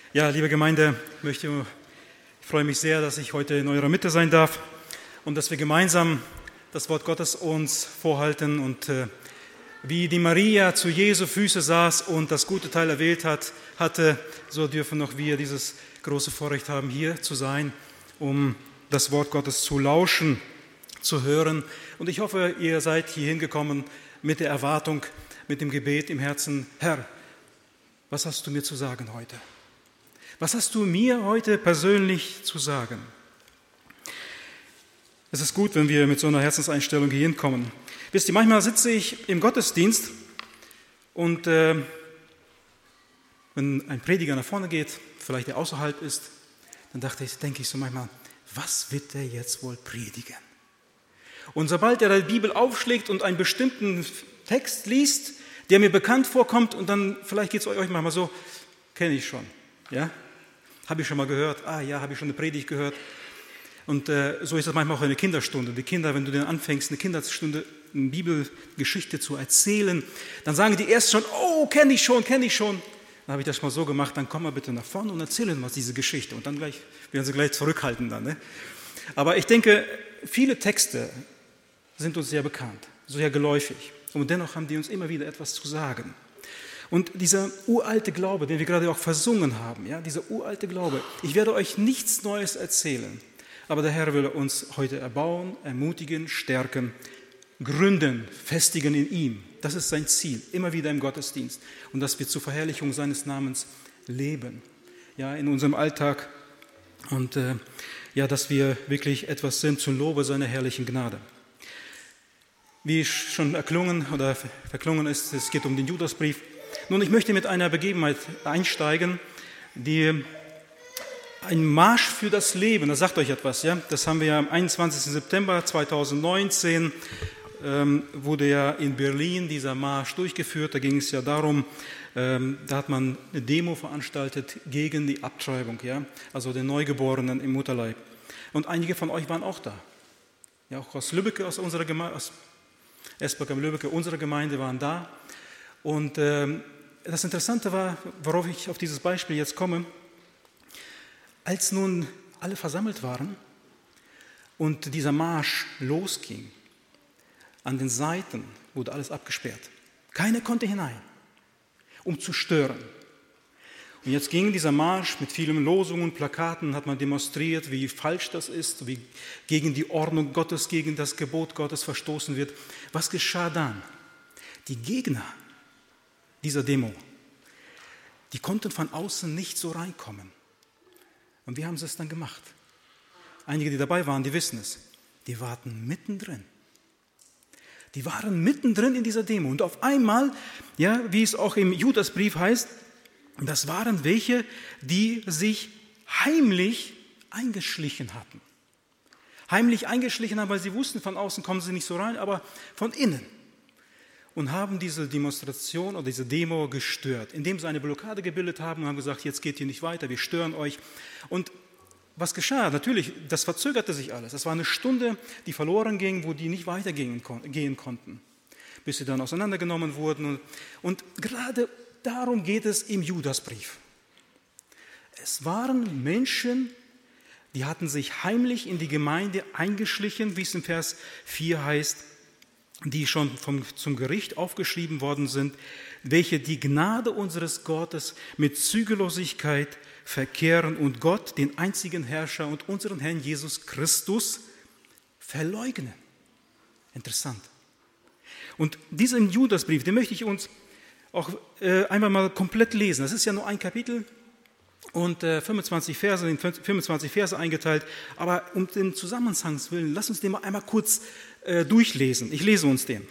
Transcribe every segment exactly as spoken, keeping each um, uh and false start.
Ja, liebe Gemeinde, ich, möchte, ich freue mich sehr, dass ich heute in eurer Mitte sein darf und dass wir gemeinsam das Wort Gottes uns vorhalten. Und äh, wie die Maria zu Jesu Füße saß und das gute Teil erwählt hat, hatte, so dürfen auch wir dieses große Vorrecht haben, hier zu sein, um das Wort Gottes zu lauschen, zu hören. Und ich hoffe, ihr seid hier hingekommen mit der Erwartung, mit dem Gebet im Herzen: Herr, was hast du mir zu sagen heute? Was hast du mir heute persönlich zu sagen? Es ist gut, wenn wir mit so einer Herzenseinstellung hier hinkommen. Wisst ihr, manchmal sitze ich im Gottesdienst und äh, wenn ein Prediger nach vorne geht, vielleicht der außerhalb ist, dann dachte ich, denke ich so manchmal, was wird der jetzt wohl predigen? Und sobald er die Bibel aufschlägt und einen bestimmten Text liest, der mir bekannt vorkommt, und dann, vielleicht geht es euch manchmal so, kenne ich schon, ja? Habe ich schon mal gehört, ah ja, habe ich schon eine Predigt gehört. Und äh, so ist das manchmal auch eine Kinderstunde. Die Kinder, wenn du dann anfängst, eine Kinderstunde, eine Bibelgeschichte zu erzählen, dann sagen die erst schon, oh, kenne ich schon, kenne ich schon. Dann habe ich das mal so gemacht, dann komm mal bitte nach vorne und erzähl uns diese Geschichte. Und dann gleich, werden sie gleich zurückhalten dann. Ne? Aber ich denke, viele Texte sind uns sehr bekannt, sehr geläufig. Und dennoch haben die uns immer wieder etwas zu sagen. Und dieser uralte Glaube, den wir gerade auch versungen haben, ja, dieser uralte Glaube, ich werde euch nichts Neues erzählen, aber der Herr will uns heute erbauen, ermutigen, stärken, gründen, festigen in ihm. Das ist sein Ziel, immer wieder im Gottesdienst. Und dass wir zur Verherrlichung seines Namens leben, ja, in unserem Alltag. Und äh, ja, dass wir wirklich etwas sind zum Lobe seiner herrlichen Gnade. Wie schon erklungen oder verklungen ist, es geht um den Judasbrief. Nun, ich möchte mit einer Begebenheit einsteigen, die ein Marsch für das Leben, das sagt euch etwas, ja? Das haben wir ja am einundzwanzigsten September zweitausendneunzehn, ähm, wurde ja in Berlin dieser Marsch durchgeführt. Da ging es ja darum, ähm, da hat man eine Demo veranstaltet gegen die Abtreibung, ja? Also den Neugeborenen im Mutterleib. Und einige von euch waren auch da, ja, auch aus Lübbecke, aus unserer Gemeinde, aus Esberg am Lübbecke, unsere Gemeinde waren da. Und ähm, das Interessante war, worauf ich auf dieses Beispiel jetzt komme, als nun alle versammelt waren und dieser Marsch losging, an den Seiten wurde alles abgesperrt. Keiner konnte hinein, um zu stören. Und jetzt ging dieser Marsch mit vielen Losungen, Plakaten, hat man demonstriert, wie falsch das ist, wie gegen die Ordnung Gottes, gegen das Gebot Gottes verstoßen wird. Was geschah dann? Die Gegner dieser Demo, die konnten von außen nicht so reinkommen. Und wie haben sie es dann gemacht? Einige, die dabei waren, die wissen es. Die warten mittendrin. Die waren mittendrin in dieser Demo. Und auf einmal, ja, wie es auch im Judasbrief heißt, das waren welche, die sich heimlich eingeschlichen hatten. Heimlich eingeschlichen haben, weil sie wussten, von außen kommen sie nicht so rein, aber von innen. Und haben diese Demonstration oder diese Demo gestört, indem sie eine Blockade gebildet haben und haben gesagt, jetzt geht hier nicht weiter, wir stören euch. Und was geschah? Natürlich, das verzögerte sich alles. Es war eine Stunde, die verloren ging, wo die nicht weitergehen gehen konnten, bis sie dann auseinandergenommen wurden. Und, und gerade darum geht es im Judasbrief. Es waren Menschen, die hatten sich heimlich in die Gemeinde eingeschlichen, wie es im Vers vier heißt, die schon vom, zum Gericht aufgeschrieben worden sind, welche die Gnade unseres Gottes mit Zügellosigkeit verkehren und Gott, den einzigen Herrscher und unseren Herrn Jesus Christus, verleugnen. Interessant. Und diesen Judasbrief, den möchte ich uns auch äh, einmal mal komplett lesen. Das ist ja nur ein Kapitel und äh, fünfundzwanzig Verse, in fünfundzwanzig Verse eingeteilt. Aber um den Zusammenhangs willen, lass uns den mal einmal kurz äh, durchlesen. Ich lese uns den.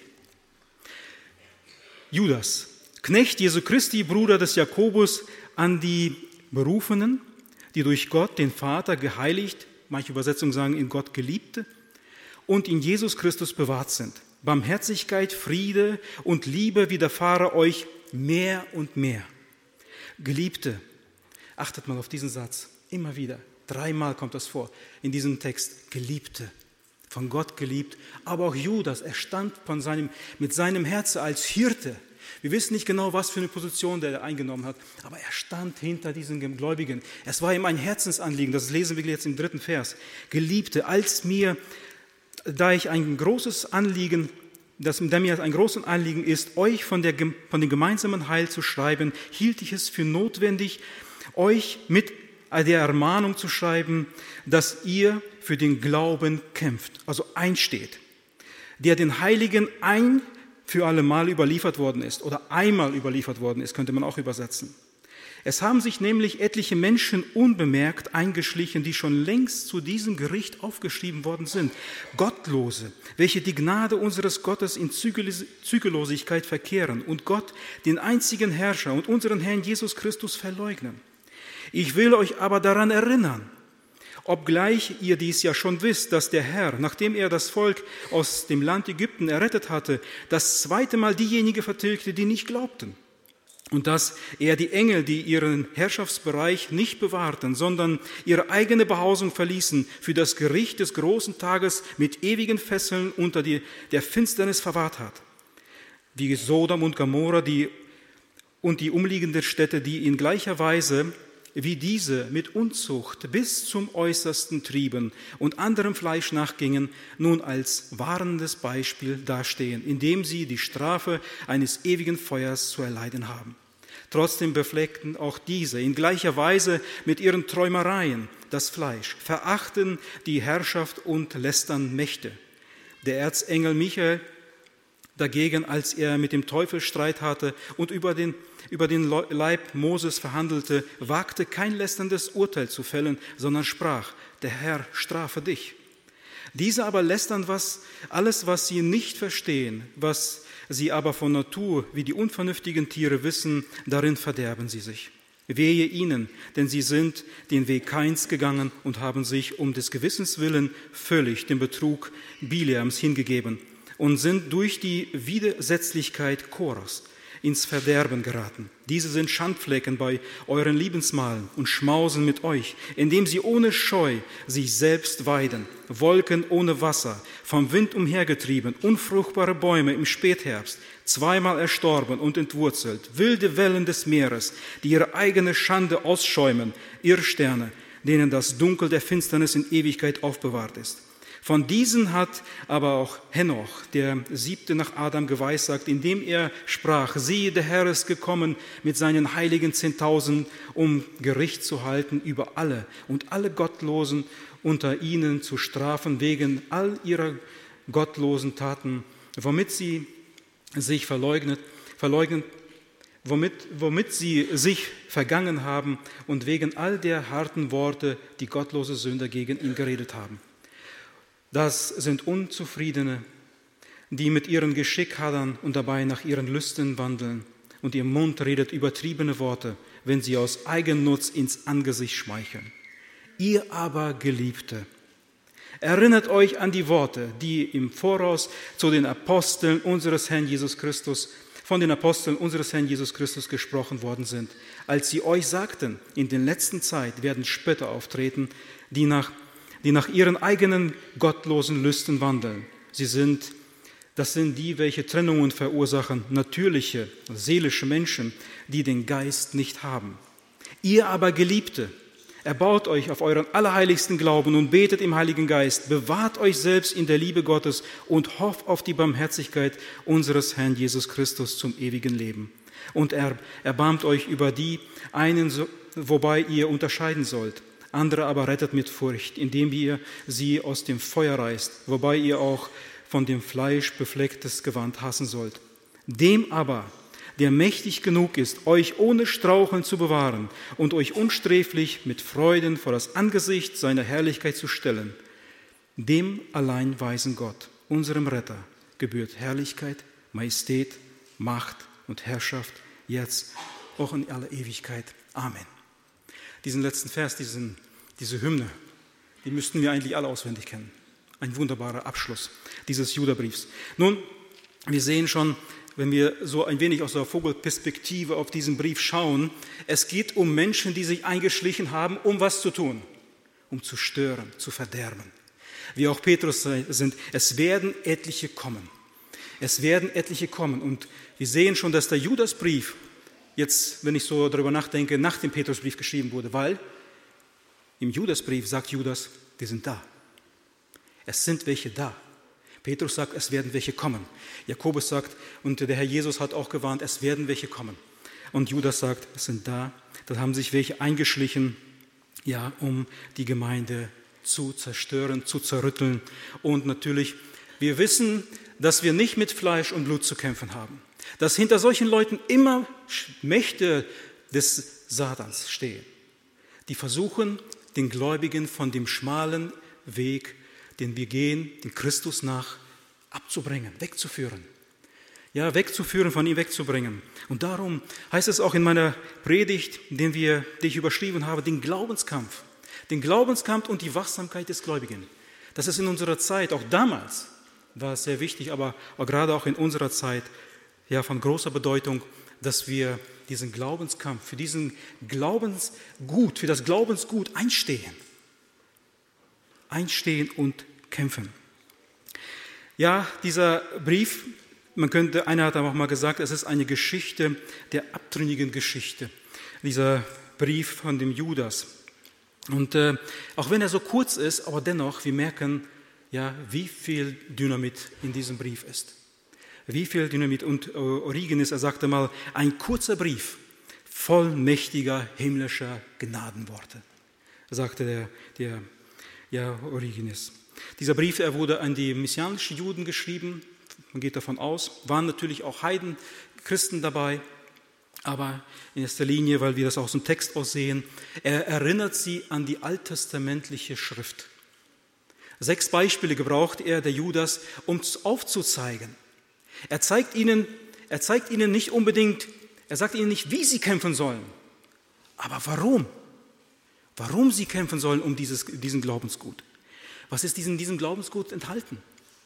Judas, Knecht Jesu Christi, Bruder des Jakobus, an die Berufenen, die durch Gott, den Vater, geheiligt, manche Übersetzungen sagen, in Gott Geliebte, und in Jesus Christus bewahrt sind. Barmherzigkeit, Friede und Liebe widerfahre euch mehr und mehr. Geliebte, achtet mal auf diesen Satz, immer wieder, dreimal kommt das vor in diesem Text, Geliebte, von Gott geliebt, aber auch Judas, er stand von seinem, mit seinem Herzen als Hirte, Wir wissen nicht genau, was für eine Position der eingenommen hat, aber er stand hinter diesen Gläubigen. Es war ihm ein Herzensanliegen, das lesen wir jetzt im dritten Vers. Geliebte, als mir, da ich ein großes Anliegen, das da mir ein großes Anliegen ist, euch von, der, von dem gemeinsamen Heil zu schreiben, hielt ich es für notwendig, euch mit der Ermahnung zu schreiben, dass ihr für den Glauben kämpft, also einsteht, der den Heiligen ein für alle Mal überliefert worden ist oder einmal überliefert worden ist, könnte man auch übersetzen. Es haben sich nämlich etliche Menschen unbemerkt eingeschlichen, die schon längst zu diesem Gericht aufgeschrieben worden sind. Gottlose, welche die Gnade unseres Gottes in Zügellosigkeit verkehren und Gott, den einzigen Herrscher und unseren Herrn Jesus Christus verleugnen. Ich will euch aber daran erinnern, obgleich ihr dies ja schon wisst, dass der Herr, nachdem er das Volk aus dem Land Ägypten errettet hatte, das zweite Mal diejenigen vertilgte, die nicht glaubten. Und dass er die Engel, die ihren Herrschaftsbereich nicht bewahrten, sondern ihre eigene Behausung verließen, für das Gericht des großen Tages mit ewigen Fesseln unter die, der Finsternis verwahrt hat. Wie Sodom und Gomorra die, und die umliegenden Städte, die in gleicher Weise wie diese mit Unzucht bis zum Äußersten trieben und anderem Fleisch nachgingen, nun als warnendes Beispiel dastehen, indem sie die Strafe eines ewigen Feuers zu erleiden haben. Trotzdem befleckten auch diese in gleicher Weise mit ihren Träumereien das Fleisch, verachten die Herrschaft und lästern Mächte. Der Erzengel Michael dagegen, als er mit dem Teufel Streit hatte und über den, über den Leib Moses verhandelte, wagte kein lästerndes Urteil zu fällen, sondern sprach, der Herr strafe dich. Diese aber lästern was, alles, was sie nicht verstehen, was sie aber von Natur wie die unvernünftigen Tiere wissen, darin verderben sie sich. Wehe ihnen, denn sie sind den Weg Kains gegangen und haben sich um des Gewissens willen völlig dem Betrug Bileams hingegeben und sind durch die Widersetzlichkeit Koras ins Verderben geraten. Diese sind Schandflecken bei euren Liebesmahlen und schmausen mit euch, indem sie ohne Scheu sich selbst weiden, Wolken ohne Wasser, vom Wind umhergetrieben, unfruchtbare Bäume im Spätherbst, zweimal erstorben und entwurzelt, wilde Wellen des Meeres, die ihre eigene Schande ausschäumen, Irrsterne, denen das Dunkel der Finsternis in Ewigkeit aufbewahrt ist. Von diesen hat aber auch Henoch, der siebte nach Adam, geweissagt, indem er sprach, siehe, der Herr ist gekommen mit seinen heiligen Zehntausend, um Gericht zu halten über alle und alle Gottlosen unter ihnen zu strafen wegen all ihrer gottlosen Taten, womit sie sich verleugnet, verleugnet, womit, womit sie sich vergangen haben und wegen all der harten Worte, die gottlose Sünder gegen ihn geredet haben. Das sind Unzufriedene, die mit ihrem Geschick hadern und dabei nach ihren Lüsten wandeln. Und ihr Mund redet übertriebene Worte, wenn sie aus Eigennutz ins Angesicht schmeicheln. Ihr aber, Geliebte, erinnert euch an die Worte, die im Voraus zu den Aposteln unseres Herrn Jesus Christus, von den Aposteln unseres Herrn Jesus Christus gesprochen worden sind, als sie euch sagten, in der letzten Zeit werden Spötter auftreten, die nach die nach ihren eigenen gottlosen Lüsten wandeln. Sie sind, das sind die, welche Trennungen verursachen, natürliche, seelische Menschen, die den Geist nicht haben. Ihr aber, Geliebte, erbaut euch auf euren allerheiligsten Glauben und betet im Heiligen Geist, bewahrt euch selbst in der Liebe Gottes und hofft auf die Barmherzigkeit unseres Herrn Jesus Christus zum ewigen Leben. Und er, erbarmt euch über die einen, wobei ihr unterscheiden sollt. Andere aber rettet mit Furcht, indem ihr sie aus dem Feuer reißt, wobei ihr auch von dem Fleisch beflecktes Gewand hassen sollt. Dem aber, der mächtig genug ist, euch ohne Straucheln zu bewahren und euch unsträflich mit Freuden vor das Angesicht seiner Herrlichkeit zu stellen, dem allein weisen Gott, unserem Retter, gebührt Herrlichkeit, Majestät, Macht und Herrschaft, jetzt auch in aller Ewigkeit. Amen. Diesen letzten Vers, diesen, diese Hymne, die müssten wir eigentlich alle auswendig kennen. Ein wunderbarer Abschluss dieses Judabriefs. Nun, wir sehen schon, wenn wir so ein wenig aus der Vogelperspektive auf diesen Brief schauen, es geht um Menschen, die sich eingeschlichen haben, um was zu tun, um zu stören, zu verderben. Wie auch Petrus sind, es werden etliche kommen. Es werden etliche kommen. Und wir sehen schon, dass der Judasbrief jetzt, wenn ich so darüber nachdenke, nach dem Petrusbrief geschrieben wurde, weil im Judasbrief sagt Judas, die sind da. Es sind welche da. Petrus sagt, es werden welche kommen. Jakobus sagt, und der Herr Jesus hat auch gewarnt, es werden welche kommen. Und Judas sagt, es sind da. Da haben sich welche eingeschlichen, ja, um die Gemeinde zu zerstören, zu zerrütteln. Und natürlich, wir wissen, dass wir nicht mit Fleisch und Blut zu kämpfen haben. Dass hinter solchen Leuten immer Mächte des Satans stehen, die versuchen, den Gläubigen von dem schmalen Weg, den wir gehen, den Christus nach, abzubringen, wegzuführen. Ja, wegzuführen, von ihm wegzubringen. Und darum heißt es auch in meiner Predigt, den wir, die ich überschrieben habe, den Glaubenskampf. Den Glaubenskampf und die Wachsamkeit des Gläubigen. Das ist in unserer Zeit, auch damals war es sehr wichtig, aber gerade auch in unserer Zeit, ja, von großer Bedeutung, dass wir diesen Glaubenskampf, für diesen Glaubensgut, für das Glaubensgut einstehen. Einstehen und kämpfen. Ja, dieser Brief, man könnte, einer hat auch mal gesagt, es ist eine Geschichte der abtrünnigen Geschichte. Dieser Brief von dem Judas. Und äh, auch wenn er so kurz ist, aber dennoch, wir merken, ja, wie viel Dynamit in diesem Brief ist. Wie viel Dynamit. Und äh, Origenes, er sagte mal, ein kurzer Brief voll mächtiger himmlischer Gnadenworte, sagte der, der ja, Origenes. Dieser Brief, er wurde an die messianischen Juden geschrieben, man geht davon aus, waren natürlich auch Heiden, Christen dabei, aber in erster Linie, weil wir das aus dem Text aussehen, er erinnert sie an die alttestamentliche Schrift. Sechs Beispiele gebraucht er, der Judas, um aufzuzeigen. Er zeigt ihnen, er zeigt ihnen nicht unbedingt, er sagt ihnen nicht, wie sie kämpfen sollen, aber warum. Warum sie kämpfen sollen um dieses, diesen Glaubensgut. Was ist in diesem Glaubensgut enthalten?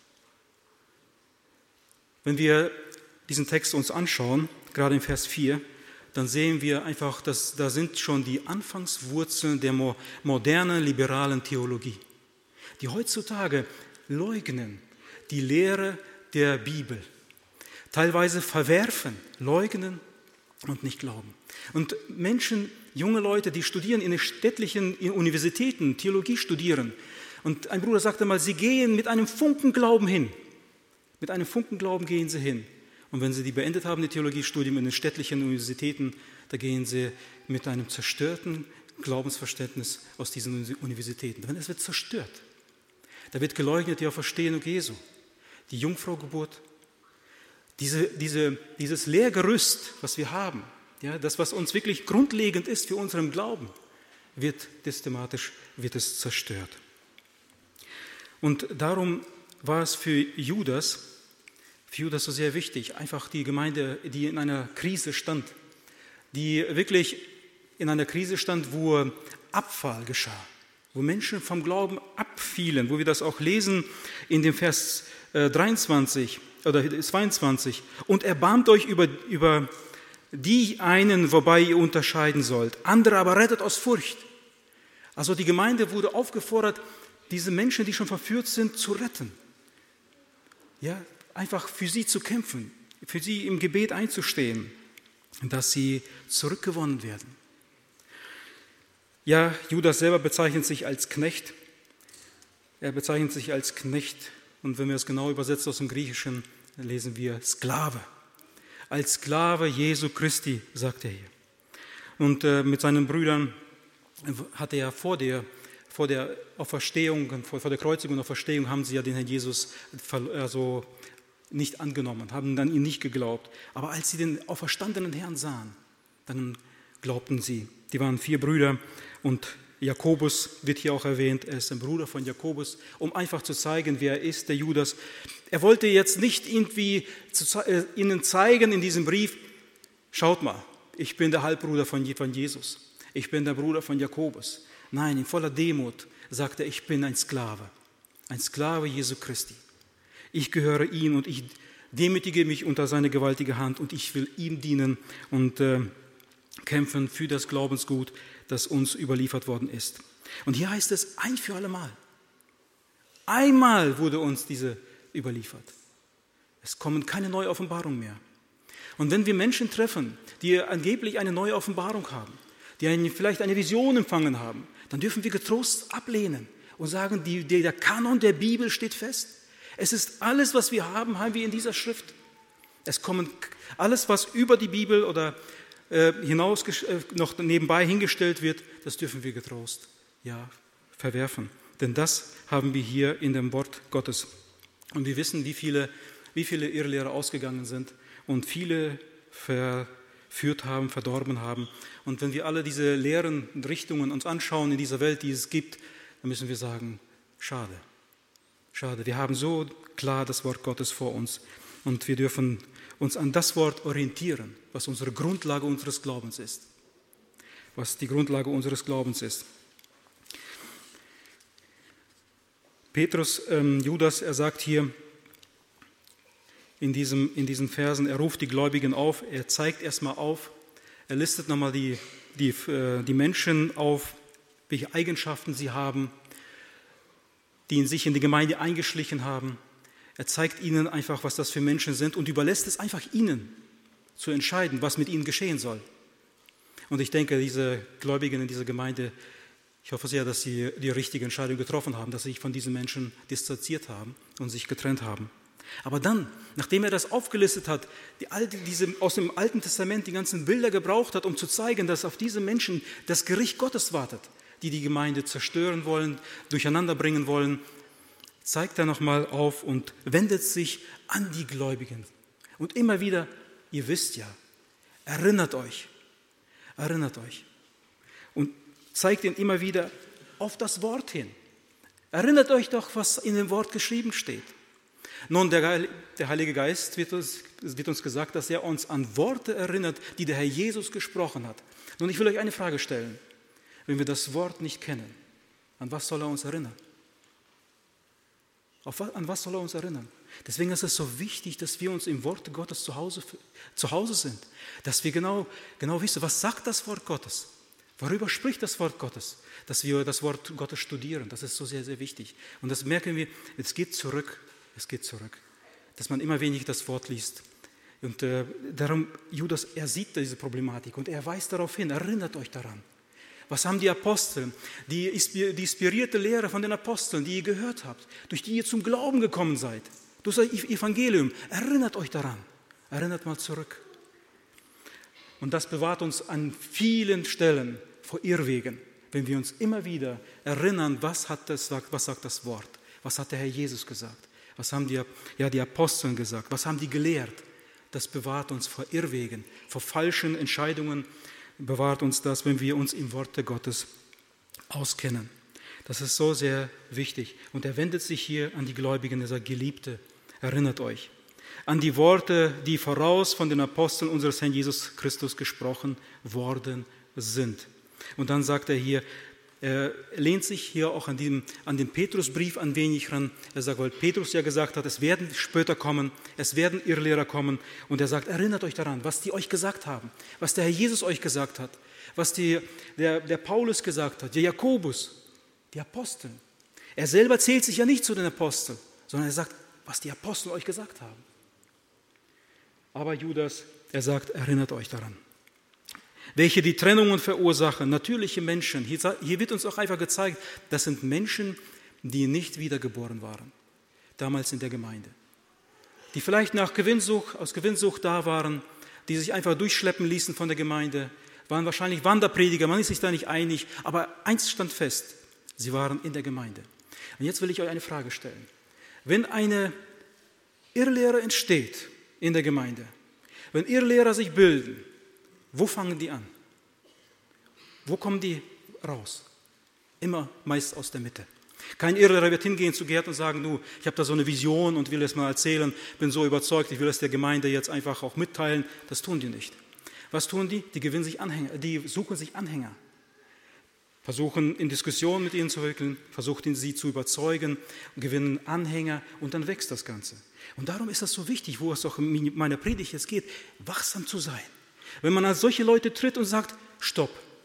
Wenn wir diesen Text uns anschauen, gerade in Vers vier, dann sehen wir einfach, dass da sind schon die Anfangswurzeln der modernen liberalen Theologie, die heutzutage leugnen die Lehre der Bibel, teilweise verwerfen, leugnen und nicht glauben. Und Menschen, junge Leute, die studieren in den städtlichen Universitäten, Theologie studieren. Und ein Bruder sagte mal, sie gehen mit einem Funken Glauben hin. Mit einem Funken Glauben gehen sie hin. Und wenn sie die beendet haben, die Theologiestudium in den städtlichen Universitäten, da gehen sie mit einem zerstörten Glaubensverständnis aus diesen Universitäten. Denn es wird zerstört. Da wird geleugnet die Auferstehung Jesu, die Jungfraugeburt, diese, diese, dieses Lehrgerüst, was wir haben, ja, das, was uns wirklich grundlegend ist für unseren Glauben, wird systematisch wird es zerstört. Und darum war es für Judas, für Judas so sehr wichtig, einfach die Gemeinde, die in einer Krise stand, die wirklich in einer Krise stand, wo Abfall geschah, wo Menschen vom Glauben abfielen, wo wir das auch lesen in dem Vers dreiundzwanzig oder zweiundzwanzig. Und erbarmt euch über, über die einen, wobei ihr unterscheiden sollt, andere aber rettet aus Furcht. Also die Gemeinde wurde aufgefordert, diese Menschen, die schon verführt sind, zu retten. Ja, einfach für sie zu kämpfen, für sie im Gebet einzustehen, dass sie zurückgewonnen werden. Ja, Judas selber bezeichnet sich als Knecht. Er bezeichnet sich als Knecht und wenn wir es genau übersetzen aus dem Griechischen, dann lesen wir Sklave. Als Sklave Jesu Christi, sagt er hier. Und äh, mit seinen Brüdern hat er vor der, vor der Auferstehung, vor, vor der Kreuzigung und Auferstehung haben sie ja den Herrn Jesus also nicht angenommen, haben dann ihn nicht geglaubt. Aber als sie den auferstandenen Herrn sahen, dann glaubten sie. Die waren vier Brüder und Jakobus wird hier auch erwähnt, er ist ein Bruder von Jakobus, um einfach zu zeigen, wer er ist, der Judas. Er wollte jetzt nicht irgendwie zu, äh, ihnen zeigen in diesem Brief, schaut mal, ich bin der Halbbruder von, von Jesus, ich bin der Bruder von Jakobus. Nein, in voller Demut sagt er, ich bin ein Sklave, ein Sklave Jesu Christi. Ich gehöre ihm und ich demütige mich unter seine gewaltige Hand und ich will ihm dienen und äh, kämpfen für das Glaubensgut, das uns überliefert worden ist. Und hier heißt es ein für alle Mal. Einmal wurde uns diese überliefert. Es kommen keine neue Offenbarung mehr. Und wenn wir Menschen treffen, die angeblich eine neue Offenbarung haben, die eine, vielleicht eine Vision empfangen haben, dann dürfen wir getrost ablehnen und sagen, die, der Kanon der Bibel steht fest. Es ist alles, was wir haben, haben wir in dieser Schrift. Es kommen alles, was über die Bibel oder äh, hinaus äh, noch nebenbei hingestellt wird, das dürfen wir getrost ja, verwerfen. Denn das haben wir hier in dem Wort Gottes. Und wir wissen, wie viele, wie viele Irrlehrer ausgegangen sind und viele verführt haben, verdorben haben. Und wenn wir alle diese leeren Richtungen uns anschauen in dieser Welt, die es gibt, dann müssen wir sagen, schade, schade. Wir haben so klar das Wort Gottes vor uns und wir dürfen uns an das Wort orientieren, was unsere Grundlage unseres Glaubens ist. Was die Grundlage unseres Glaubens ist. Petrus, ähm, Judas, er sagt hier in, diesem, in diesen Versen, er ruft die Gläubigen auf, er zeigt erstmal auf, er listet nochmal die, die, äh, die Menschen auf, welche Eigenschaften sie haben, die in sich in die Gemeinde eingeschlichen haben. Er zeigt ihnen einfach, was das für Menschen sind und überlässt es einfach ihnen zu entscheiden, was mit ihnen geschehen soll. Und ich denke, diese Gläubigen in dieser Gemeinde, ich hoffe sehr, dass sie die richtige Entscheidung getroffen haben, dass sie sich von diesen Menschen distanziert haben und sich getrennt haben. Aber dann, nachdem er das aufgelistet hat, die alte, diese, aus dem Alten Testament die ganzen Bilder gebraucht hat, um zu zeigen, dass auf diese Menschen das Gericht Gottes wartet, die die Gemeinde zerstören wollen, durcheinander bringen wollen, zeigt er nochmal auf und wendet sich an die Gläubigen. Und immer wieder, ihr wisst ja, erinnert euch, erinnert euch. Und zeigt ihn immer wieder auf das Wort hin. Erinnert euch doch, was in dem Wort geschrieben steht. Nun, der, der Heilige Geist wird uns, wird uns gesagt, dass er uns an Worte erinnert, die der Herr Jesus gesprochen hat. Nun, ich will euch eine Frage stellen. Wenn wir das Wort nicht kennen, an was soll er uns erinnern? Auf was, an was soll er uns erinnern? Deswegen ist es so wichtig, dass wir uns im Wort Gottes zu Hause, zu Hause sind. Dass wir genau, genau wissen, was sagt das Wort Gottes? Worüber spricht das Wort Gottes? Dass wir das Wort Gottes studieren, das ist so sehr, sehr wichtig. Und das merken wir, es geht zurück, es geht zurück. Dass man immer wenig das Wort liest. Und äh, darum, Judas, er sieht diese Problematik und er weist darauf hin, erinnert euch daran. Was haben die Apostel, die, die inspirierte Lehre von den Aposteln, die ihr gehört habt, durch die ihr zum Glauben gekommen seid, durch das Evangelium, erinnert euch daran, erinnert mal zurück. Und das bewahrt uns an vielen Stellen vor Irrwegen, wenn wir uns immer wieder erinnern, was, hat das, was sagt das Wort, was hat der Herr Jesus gesagt, was haben die, ja, die Aposteln gesagt, was haben die gelehrt. Das bewahrt uns vor Irrwegen, vor falschen Entscheidungen, bewahrt uns das, wenn wir uns im Worte Gottes auskennen. Das ist so sehr wichtig. Und er wendet sich hier an die Gläubigen, er sagt, Geliebte, erinnert euch an die Worte, die voraus von den Aposteln unseres Herrn Jesus Christus gesprochen worden sind. Und dann sagt er hier, er lehnt sich hier auch an, dem, an den Petrusbrief ein wenig ran. Er sagt, weil Petrus ja gesagt hat, es werden Spötter kommen, es werden Irrlehrer kommen. Und er sagt, erinnert euch daran, was die euch gesagt haben, was der Herr Jesus euch gesagt hat, was die, der, der Paulus gesagt hat, der Jakobus, die Apostel. Er selber zählt sich ja nicht zu den Aposteln, sondern er sagt, was die Apostel euch gesagt haben. Aber Judas, er sagt, erinnert euch daran. Welche die Trennungen verursachen, natürliche Menschen. Hier, hier wird uns auch einfach gezeigt, das sind Menschen, die nicht wiedergeboren waren, damals in der Gemeinde. Die vielleicht nach Gewinnsucht, aus Gewinnsucht da waren, die sich einfach durchschleppen ließen von der Gemeinde, waren wahrscheinlich Wanderprediger, man ist sich da nicht einig, aber eins stand fest, sie waren in der Gemeinde. Und jetzt will ich euch eine Frage stellen. Wenn eine Irrlehre entsteht in der Gemeinde, wenn Irrlehrer sich bilden, wo fangen die an? Wo kommen die raus? Immer meist aus der Mitte. Kein Irrlehrer wird hingehen zu Gerd und sagen, du, ich habe da so eine Vision und will es mal erzählen, bin so überzeugt, ich will es der Gemeinde jetzt einfach auch mitteilen. Das tun die nicht. Was tun die? Die gewinnen sich Anhänger, die suchen sich Anhänger. Versuchen in Diskussionen mit ihnen zu wickeln, versuchen sie zu überzeugen, gewinnen Anhänger und dann wächst das Ganze. Und darum ist das so wichtig, wo es auch in meiner Predigt jetzt geht, wachsam zu sein. Wenn man als solche Leute tritt und sagt, stopp,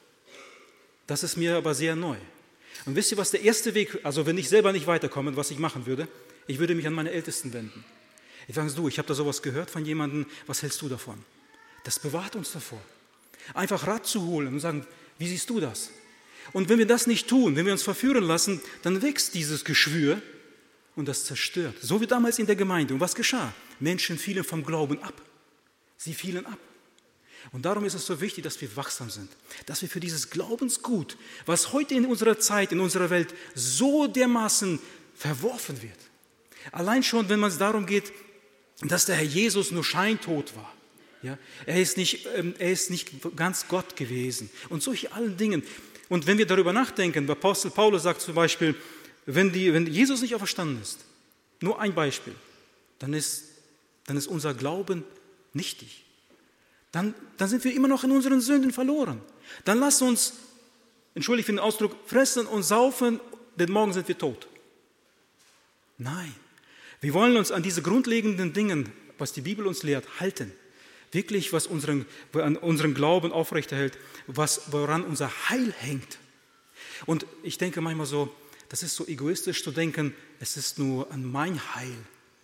das ist mir aber sehr neu. Und wisst ihr, was der erste Weg, also wenn ich selber nicht weiterkomme, was ich machen würde? Ich würde mich an meine Ältesten wenden. Ich sage, du, ich habe da sowas gehört von jemandem, was hältst du davon? Das bewahrt uns davor. Einfach Rat zu holen und sagen, wie siehst du das? Und wenn wir das nicht tun, wenn wir uns verführen lassen, dann wächst dieses Geschwür und das zerstört. So wie damals in der Gemeinde. Und was geschah? Menschen fielen vom Glauben ab. Sie fielen ab. Und darum ist es so wichtig, dass wir wachsam sind, dass wir für dieses Glaubensgut, was heute in unserer Zeit, in unserer Welt so dermaßen verworfen wird. Allein schon, wenn es darum geht, dass der Herr Jesus nur scheintot war. Ja, er ist nicht, er ist nicht ganz Gott gewesen und solche allen Dingen. Und wenn wir darüber nachdenken, der Apostel Paulus sagt zum Beispiel, wenn, die, wenn Jesus nicht auferstanden ist, nur ein Beispiel, dann ist, dann ist unser Glauben nichtig. Dann, dann sind wir immer noch in unseren Sünden verloren. Dann lass uns, entschuldigt für den Ausdruck, fressen und saufen, denn morgen sind wir tot. Nein, wir wollen uns an diese grundlegenden Dinge, was die Bibel uns lehrt, halten. Wirklich, was unseren, an unseren Glauben aufrechterhält, was, woran unser Heil hängt. Und ich denke manchmal so, das ist so egoistisch zu denken, es ist nur an mein Heil.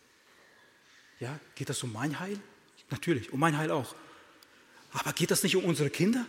Ja, geht das um mein Heil? Natürlich, um mein Heil auch. Aber geht das nicht um unsere Kinder?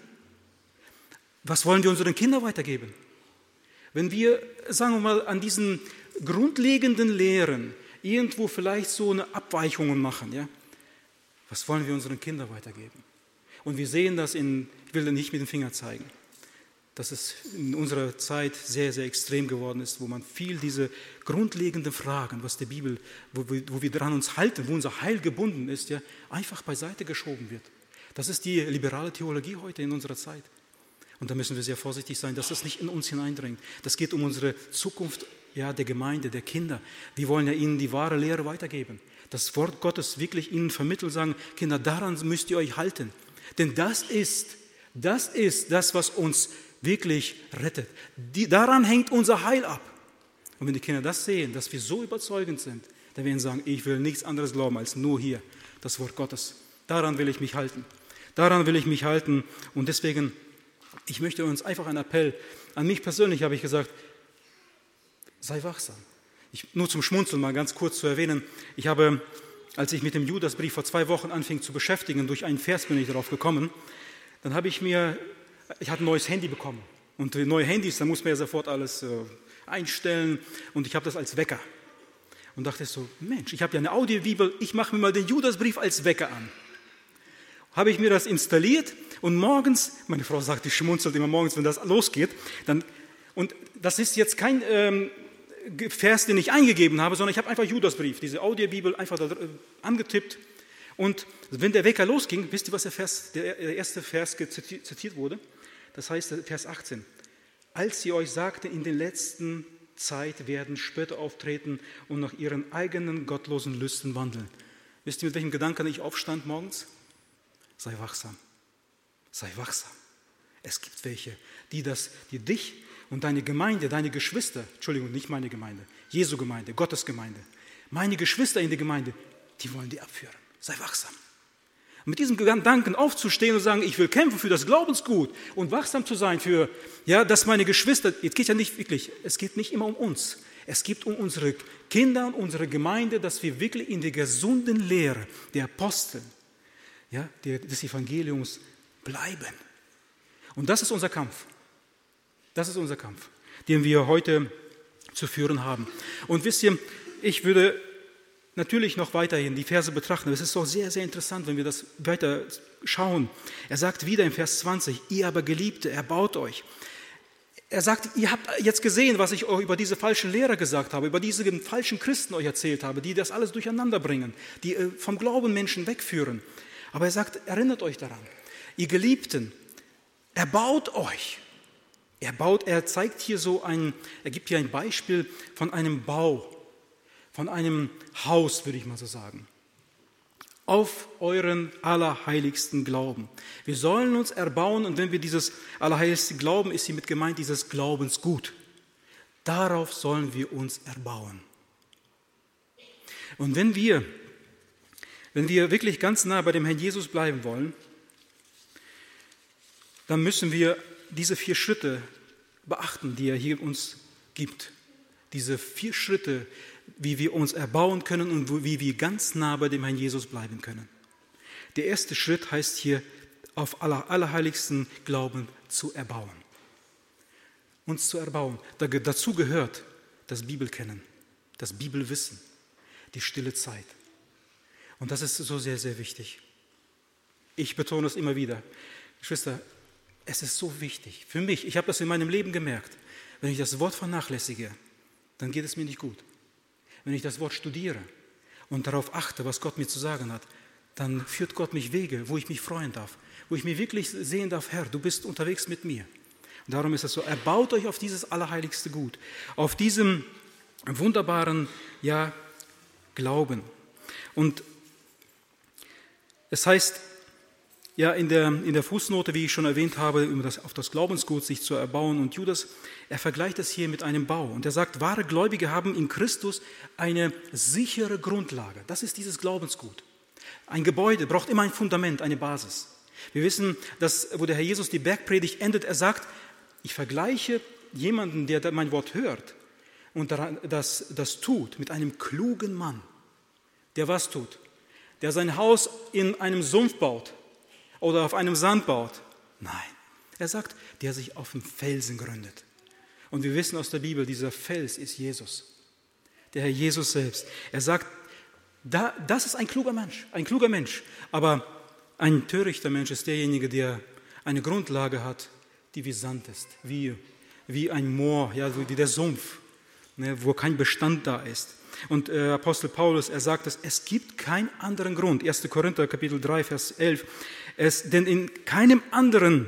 Was wollen wir unseren Kindern weitergeben? Wenn wir, sagen wir mal, an diesen grundlegenden Lehren irgendwo vielleicht so eine Abweichungen machen, ja, was wollen wir unseren Kindern weitergeben? Und wir sehen das in, ich will nicht mit dem Finger zeigen, dass es in unserer Zeit sehr, sehr extrem geworden ist, wo man viel diese grundlegenden Fragen, was die Bibel, wo wir, wo wir daran uns halten, wo unser Heil gebunden ist, ja, einfach beiseite geschoben wird. Das ist die liberale Theologie heute in unserer Zeit. Und da müssen wir sehr vorsichtig sein, dass das nicht in uns hineindringt. Das geht um unsere Zukunft, ja, der Gemeinde, der Kinder. Wir wollen ja ihnen die wahre Lehre weitergeben. Das Wort Gottes wirklich ihnen vermitteln, sagen, Kinder, daran müsst ihr euch halten. Denn das ist, das ist das, was uns wirklich rettet. Die, daran hängt unser Heil ab. Und wenn die Kinder das sehen, dass wir so überzeugend sind, dann werden sie sagen, ich will nichts anderes glauben als nur hier, das Wort Gottes. Daran will ich mich halten. Daran will ich mich halten. Und deswegen, ich möchte uns einfach einen Appell, an mich persönlich habe ich gesagt, sei wachsam. Ich, nur zum Schmunzeln mal ganz kurz zu erwähnen, ich habe, als ich mit dem Judasbrief vor zwei Wochen anfing zu beschäftigen, durch einen Vers bin ich darauf gekommen, dann habe ich mir, ich hatte ein neues Handy bekommen. Und neue Handys, da muss man ja sofort alles äh, einstellen. Und ich habe das als Wecker. Und dachte so, Mensch, ich habe ja eine Audiobibel, ich mache mir mal den Judasbrief als Wecker an. Habe ich mir das installiert und morgens, meine Frau sagt, die schmunzelt immer morgens, wenn das losgeht, dann, und das ist jetzt kein ähm, Vers, den ich eingegeben habe, sondern ich habe einfach Judasbrief, diese Audiobibel, einfach da, äh, angetippt. Und wenn der Wecker losging, wisst ihr, was der, Vers, der, der erste Vers zitiert wurde? Das heißt, Vers achtzehn. Als sie euch sagte, in den letzten Zeit werden Spötter auftreten und nach ihren eigenen gottlosen Lüsten wandeln. Wisst ihr, mit welchem Gedanken ich aufstand morgens? Sei wachsam, sei wachsam. Es gibt welche, die, das, die dich und deine Gemeinde, deine Geschwister, Entschuldigung, nicht meine Gemeinde, Jesu Gemeinde, Gottes Gemeinde, meine Geschwister in der Gemeinde, die wollen die abführen. Sei wachsam. Und mit diesem Gedanken aufzustehen und sagen, ich will kämpfen für das Glaubensgut und wachsam zu sein für, ja, dass meine Geschwister, jetzt geht ja nicht wirklich, es geht nicht immer um uns, es geht um unsere Kinder und unsere Gemeinde, dass wir wirklich in der gesunden Lehre der Apostel, ja, des Evangeliums bleiben. Und das ist unser Kampf. Das ist unser Kampf, den wir heute zu führen haben. Und wisst ihr, ich würde natürlich noch weiterhin die Verse betrachten, aber es ist doch sehr, sehr interessant, wenn wir das weiter schauen. Er sagt wieder im Vers zwanzig, ihr aber Geliebte, erbaut euch. Er sagt, ihr habt jetzt gesehen, was ich euch über diese falschen Lehrer gesagt habe, über diese falschen Christen euch erzählt habe, die das alles durcheinander bringen, die vom Glauben Menschen wegführen. Aber er sagt, erinnert euch daran, ihr Geliebten, erbaut euch. Er baut, er zeigt hier so ein, er gibt hier ein Beispiel von einem Bau, von einem Haus, würde ich mal so sagen. Auf euren allerheiligsten Glauben. Wir sollen uns erbauen und wenn wir dieses allerheiligste Glauben, ist hiermit gemeint dieses Glaubensgut. Darauf sollen wir uns erbauen. Und wenn wir Wenn wir wirklich ganz nah bei dem Herrn Jesus bleiben wollen, dann müssen wir diese vier Schritte beachten, die er hier uns gibt. Diese vier Schritte, wie wir uns erbauen können und wie wir ganz nah bei dem Herrn Jesus bleiben können. Der erste Schritt heißt hier, auf aller, allerheiligsten Glauben zu erbauen. Uns zu erbauen. Da, dazu gehört das Bibelkennen, das Bibelwissen, die stille Zeit. Und das ist so sehr, sehr wichtig. Ich betone es immer wieder. Geschwister, es ist so wichtig. Für mich, ich habe das in meinem Leben gemerkt, wenn ich das Wort vernachlässige, dann geht es mir nicht gut. Wenn ich das Wort studiere und darauf achte, was Gott mir zu sagen hat, dann führt Gott mich Wege, wo ich mich freuen darf, wo ich mir wirklich sehen darf, Herr, du bist unterwegs mit mir. Und darum ist es so, erbaut euch auf dieses allerheiligste Gut, auf diesem wunderbaren, ja, Glauben. Und es heißt, ja, in der, in der Fußnote, wie ich schon erwähnt habe, um das, auf das Glaubensgut sich zu erbauen. Und Judas, er vergleicht das hier mit einem Bau. Und er sagt, wahre Gläubige haben in Christus eine sichere Grundlage. Das ist dieses Glaubensgut. Ein Gebäude braucht immer ein Fundament, eine Basis. Wir wissen, dass, wo der Herr Jesus die Bergpredigt endet, er sagt, ich vergleiche jemanden, der mein Wort hört und das, das tut, mit einem klugen Mann, der was tut? Der sein Haus in einem Sumpf baut oder auf einem Sand baut. Nein, er sagt, der sich auf dem Felsen gründet. Und wir wissen aus der Bibel, dieser Fels ist Jesus, der Herr Jesus selbst. Er sagt, da, das ist ein kluger Mensch, ein kluger Mensch. Aber ein törichter Mensch ist derjenige, der eine Grundlage hat, die wie Sand ist, wie, wie ein Moor, ja, wie der Sumpf, ne, wo kein Bestand da ist. Und äh, Apostel Paulus, er sagt es, es gibt keinen anderen Grund. erster Korinther, Kapitel drei, Vers elf. Es, denn in keinem anderen,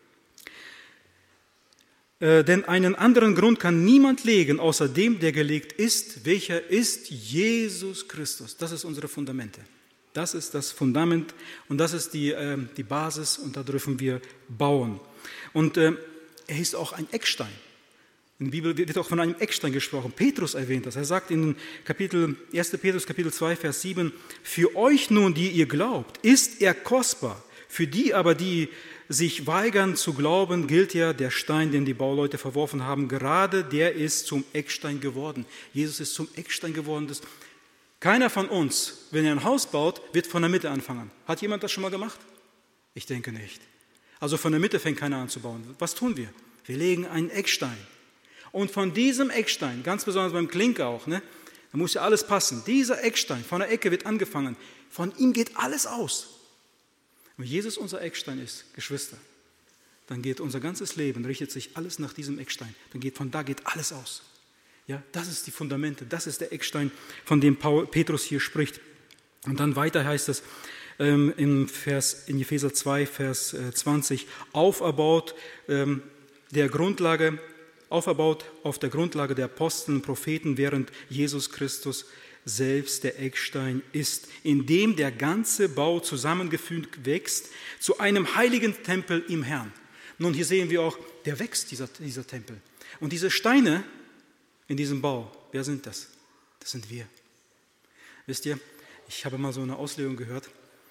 äh, denn einen anderen Grund kann niemand legen, außer dem, der gelegt ist. Welcher ist Jesus Christus? Das ist unsere Fundamente. Das ist das Fundament und das ist die, äh, die Basis und da dürfen wir bauen. Und äh, er ist auch ein Eckstein. In der Bibel wird auch von einem Eckstein gesprochen. Petrus erwähnt das. Er sagt in Kapitel, erster Petrus Kapitel zwei, Vers sieben, für euch nun, die ihr glaubt, ist er kostbar. Für die aber, die sich weigern zu glauben, gilt ja der Stein, den die Bauleute verworfen haben. Gerade der ist zum Eckstein geworden. Jesus ist zum Eckstein geworden. Das, keiner von uns, wenn er ein Haus baut, wird von der Mitte anfangen. Hat jemand das schon mal gemacht? Ich denke nicht. Also von der Mitte fängt keiner an zu bauen. Was tun wir? Wir legen einen Eckstein. Und von diesem Eckstein, ganz besonders beim Klinker auch, ne, da muss ja alles passen. Dieser Eckstein, von der Ecke wird angefangen. Von ihm geht alles aus. Wenn Jesus unser Eckstein ist, Geschwister, dann geht unser ganzes Leben, richtet sich alles nach diesem Eckstein. Dann geht, von da geht alles aus. Ja, das ist die Fundamente, das ist der Eckstein, von dem Paul, Petrus hier spricht. Und dann weiter heißt es ähm, in, Vers, in Epheser zwei, Vers äh, zwanzig, auferbaut ähm, der Grundlage, auferbaut auf der Grundlage der Apostel und Propheten, während Jesus Christus selbst der Eckstein ist, in dem der ganze Bau zusammengefügt wächst zu einem heiligen Tempel im Herrn. Nun, hier sehen wir auch, der wächst, dieser, dieser Tempel. Und diese Steine in diesem Bau, wer sind das? Das sind wir. Wisst ihr, ich habe mal so eine Auslegung gehört,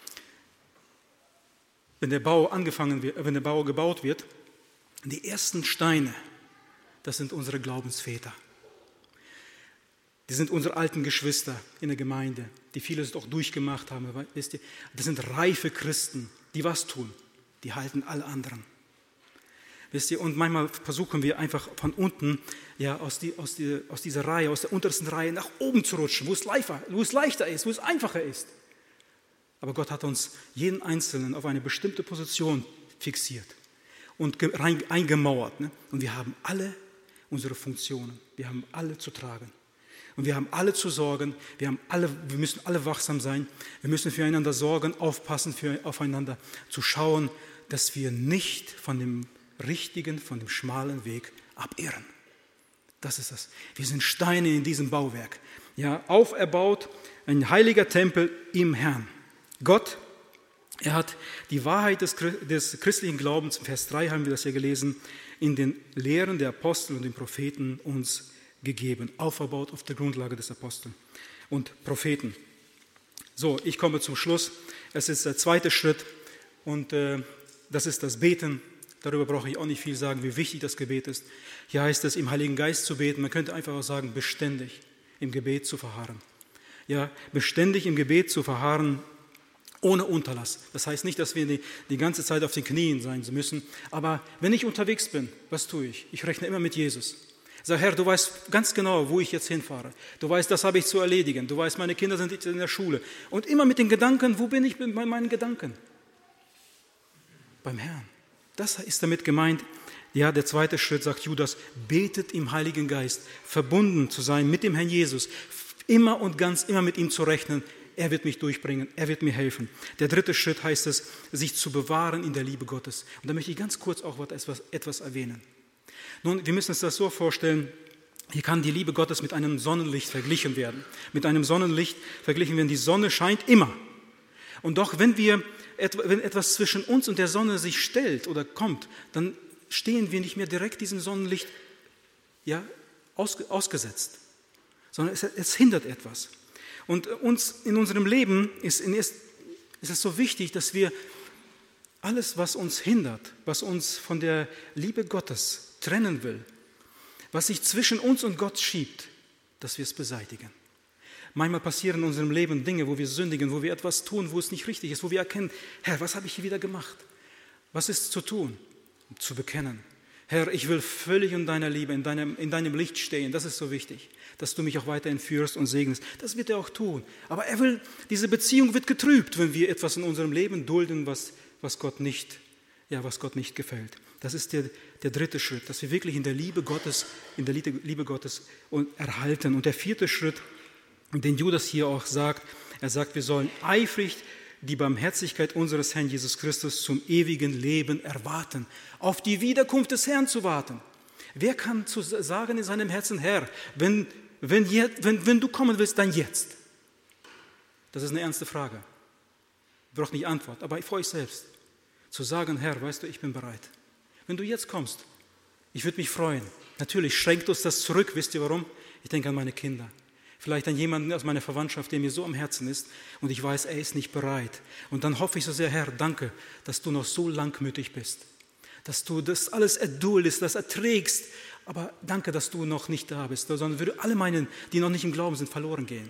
wenn der Bau angefangen wird, wenn der Bau gebaut wird, die ersten Steine, das sind unsere Glaubensväter. Die sind unsere alten Geschwister in der Gemeinde, die vieles auch durchgemacht haben. Wisst ihr, das sind reife Christen, die was tun? Die halten alle anderen. Wisst ihr, und manchmal versuchen wir einfach von unten, ja, aus, die, aus, die, aus dieser Reihe, aus der untersten Reihe nach oben zu rutschen, wo es leichter, wo es leichter ist, wo es einfacher ist. Aber Gott hat uns jeden Einzelnen auf eine bestimmte Position fixiert und eingemauert. Ne? Und wir haben alle unsere Funktionen, wir haben alle zu tragen. Und wir haben alle zu sorgen, wir, haben alle, wir müssen alle wachsam sein, wir müssen füreinander sorgen, aufpassen, für, aufeinander zu schauen, dass wir nicht von dem richtigen, von dem schmalen Weg abirren. Das ist das. Wir sind Steine in diesem Bauwerk. Ja, auferbaut, ein heiliger Tempel im Herrn. Gott, er hat die Wahrheit des, des christlichen Glaubens, Vers drei haben wir das ja gelesen, in den Lehren der Apostel und den Propheten uns gegeben, auferbaut auf der Grundlage des Aposteln und Propheten. So, ich komme zum Schluss. Es ist der zweite Schritt und äh, das ist das Beten. Darüber brauche ich auch nicht viel sagen, wie wichtig das Gebet ist. Hier heißt es, im Heiligen Geist zu beten. Man könnte einfach auch sagen, beständig. im Gebet zu verharren. Ja, beständig im Gebet zu verharren, ohne Unterlass. Das heißt nicht, dass wir die, die ganze Zeit auf den Knien sein müssen, aber wenn ich unterwegs bin, was tue ich? Ich rechne immer mit Jesus. Sag, Herr, du weißt ganz genau, wo ich jetzt hinfahre. Du weißt, das habe ich zu erledigen. Du weißt, meine Kinder sind jetzt in der Schule. Und immer mit den Gedanken, wo bin ich bei meinen Gedanken? Beim Herrn. Das ist damit gemeint. Ja, der zweite Schritt, sagt Judas, betet im Heiligen Geist, verbunden zu sein mit dem Herrn Jesus, immer und ganz, immer mit ihm zu rechnen. Er wird mich durchbringen, er wird mir helfen. Der dritte Schritt heißt es, sich zu bewahren in der Liebe Gottes. Und da möchte ich ganz kurz auch etwas, etwas erwähnen. Nun, wir müssen uns das so vorstellen, hier kann die Liebe Gottes mit einem Sonnenlicht verglichen werden. Mit einem Sonnenlicht verglichen werden, die Sonne scheint immer. Und doch, wenn, wir, wenn etwas zwischen uns und der Sonne sich stellt oder kommt, dann stehen wir nicht mehr direkt diesem Sonnenlicht ja, ausgesetzt, sondern es, es hindert etwas. Und uns in unserem Leben ist, ist es so wichtig, dass wir alles, was uns hindert, was uns von der Liebe Gottes trennen will, was sich zwischen uns und Gott schiebt, dass wir es beseitigen. Manchmal passieren in unserem Leben Dinge, wo wir sündigen, wo wir etwas tun, wo es nicht richtig ist, wo wir erkennen, Herr, was habe ich hier wieder gemacht? Was ist zu tun? Zu bekennen. Herr, ich will völlig in deiner Liebe, in deinem, in deinem Licht stehen. Das ist so wichtig, dass du mich auch weiterhin führst und segnest. Das wird er auch tun. Aber er will, diese Beziehung wird getrübt, wenn wir etwas in unserem Leben dulden, was, was Gott nicht, ja, was Gott nicht gefällt. Das ist der, der dritte Schritt, dass wir wirklich in der Liebe Gottes, in der Liebe Gottes erhalten. Und der vierte Schritt, den Judas hier auch sagt, er sagt, wir sollen eifrig die Barmherzigkeit unseres Herrn Jesus Christus zum ewigen Leben erwarten, auf die Wiederkunft des Herrn zu warten. Wer kann zu sagen in seinem Herzen, Herr, wenn, wenn, wenn, wenn du kommen willst, dann jetzt? Das ist eine ernste Frage. Braucht nicht Antwort, aber vor euch selbst. Zu sagen, Herr, weißt du, ich bin bereit. Wenn du jetzt kommst, ich würde mich freuen. Natürlich schränkt uns das zurück, wisst ihr warum? Ich denke an meine Kinder. Vielleicht an jemanden aus meiner Verwandtschaft, der mir so am Herzen ist und ich weiß, er ist nicht bereit. Und dann hoffe ich so sehr, Herr, danke, dass du noch so langmütig bist. Dass du das alles erduldest, das erträgst. Aber danke, dass du noch nicht da bist, sondern würde alle meinen, die noch nicht im Glauben sind, verloren gehen.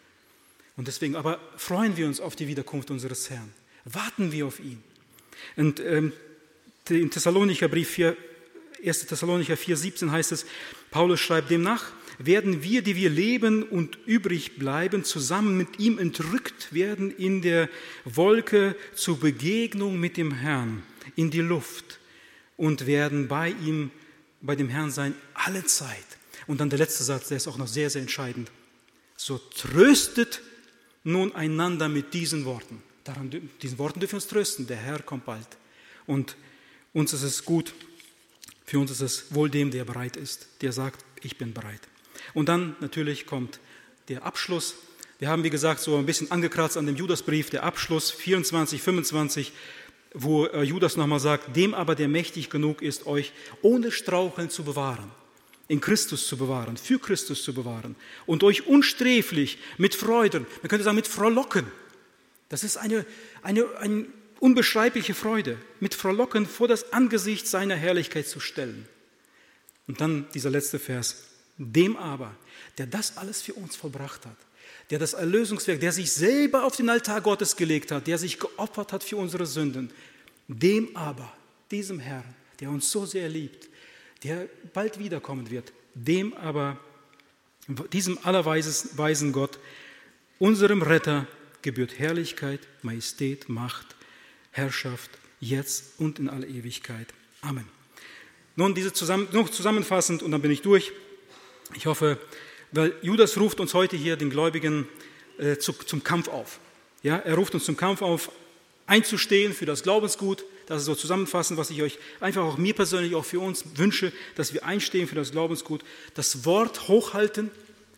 Und deswegen aber freuen wir uns auf die Wiederkunft unseres Herrn. Warten wir auf ihn. Und ähm, im Thessalonicher Brief vier, erster Thessalonicher vier, siebzehn heißt es, Paulus schreibt, demnach werden wir, die wir leben und übrig bleiben, zusammen mit ihm entrückt werden in der Wolke zur Begegnung mit dem Herrn, in die Luft und werden bei ihm, bei dem Herrn sein, alle Zeit. Und dann der letzte Satz, der ist auch noch sehr, sehr entscheidend. So tröstet nun einander mit diesen Worten. Daran, diesen Worten dürfen wir uns trösten, der Herr kommt bald. Und uns ist es gut, für uns ist es wohl dem, der bereit ist, der sagt, ich bin bereit. Und dann natürlich kommt der Abschluss. Wir haben, wie gesagt, so ein bisschen angekratzt an dem Judasbrief, der Abschluss vierundzwanzig, fünfundzwanzig, wo Judas nochmal sagt, dem aber, der mächtig genug ist, euch ohne Straucheln zu bewahren, in Christus zu bewahren, für Christus zu bewahren und euch unsträflich mit Freuden, man könnte sagen mit Frohlocken, das ist eine, eine, eine unbeschreibliche Freude, mit Frohlocken vor das Angesicht seiner Herrlichkeit zu stellen. Und dann dieser letzte Vers, dem aber, der das alles für uns vollbracht hat, der das Erlösungswerk, der sich selber auf den Altar Gottes gelegt hat, der sich geopfert hat für unsere Sünden, dem aber, diesem Herrn, der uns so sehr liebt, der bald wiederkommen wird, dem aber, diesem allerweisen Gott, unserem Retter, gebührt Herrlichkeit, Majestät, Macht, Herrschaft, jetzt und in aller Ewigkeit. Amen. Nun, diese zusammen, noch zusammenfassend und dann bin ich durch. Ich hoffe, weil Judas ruft uns heute hier, den Gläubigen, äh, zu, zum Kampf auf. Ja, er ruft uns zum Kampf auf, einzustehen für das Glaubensgut. Das ist so zusammenfassend, was ich euch einfach auch mir persönlich, auch für uns wünsche, dass wir einstehen für das Glaubensgut. Das Wort hochhalten,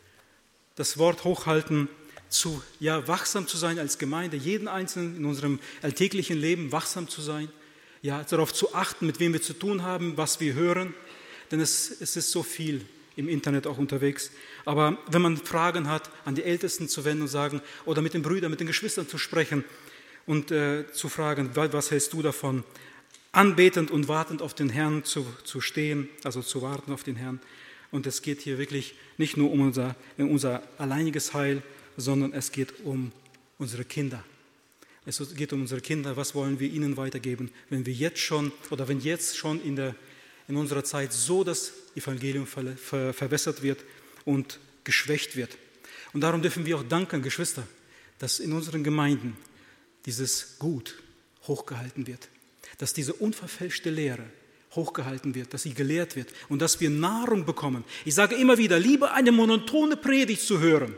das Wort hochhalten, zu, ja, wachsam zu sein als Gemeinde, jeden Einzelnen in unserem alltäglichen Leben wachsam zu sein, ja, darauf zu achten, mit wem wir zu tun haben, was wir hören, denn es, es ist so viel im Internet auch unterwegs. Aber wenn man Fragen hat, an die Ältesten zu wenden und sagen, oder mit den Brüdern, mit den Geschwistern zu sprechen und äh, zu fragen, was hältst du davon, anbetend und wartend auf den Herrn zu, zu stehen, also zu warten auf den Herrn Und es geht hier wirklich nicht nur um unser, um unser alleiniges Heil, sondern es geht um unsere Kinder. Es geht um unsere Kinder, was wollen wir ihnen weitergeben, wenn wir jetzt schon oder wenn jetzt schon in, der, in unserer Zeit so das Evangelium ver, ver, verwässert wird und geschwächt wird. Und darum dürfen wir auch danken, Geschwister, dass in unseren Gemeinden dieses Gut hochgehalten wird, dass diese unverfälschte Lehre hochgehalten wird, dass sie gelehrt wird und dass wir Nahrung bekommen. Ich sage immer wieder, lieber eine monotone Predigt zu hören,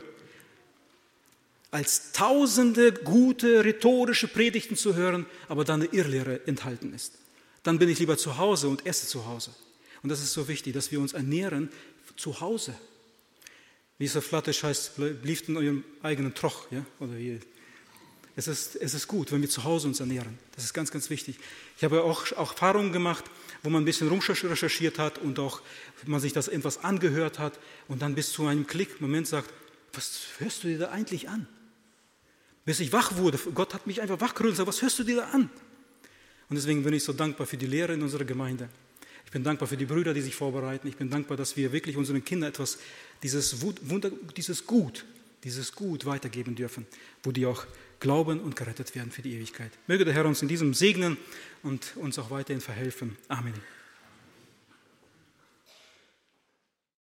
als tausende gute rhetorische Predigten zu hören, aber dann eine Irrlehre enthalten ist. Dann bin ich lieber zu Hause und esse zu Hause. Und das ist so wichtig, dass wir uns ernähren zu Hause. Wie es auf Flattisch heißt, blieft in eurem eigenen Troch. Ja? Oder wie. Es ist, es ist gut, wenn wir zu Hause uns ernähren. Das ist ganz, ganz wichtig. Ich habe auch, auch Erfahrungen gemacht, wo man ein bisschen rumrecherchiert hat und auch man sich das etwas angehört hat und dann bis zu einem Klick, Moment sagt, was hörst du dir da eigentlich an? Bis ich wach wurde, Gott hat mich einfach wachgerüttelt und gesagt, was hörst du dir da an? Und deswegen bin ich so dankbar für die Lehre in unserer Gemeinde. Ich bin dankbar für die Brüder, die sich vorbereiten. Ich bin dankbar, dass wir wirklich unseren Kindern etwas, dieses, Wunder, dieses Gut, dieses Gut weitergeben dürfen, wo die auch glauben und gerettet werden für die Ewigkeit. Möge der Herr uns in diesem segnen und uns auch weiterhin verhelfen. Amen.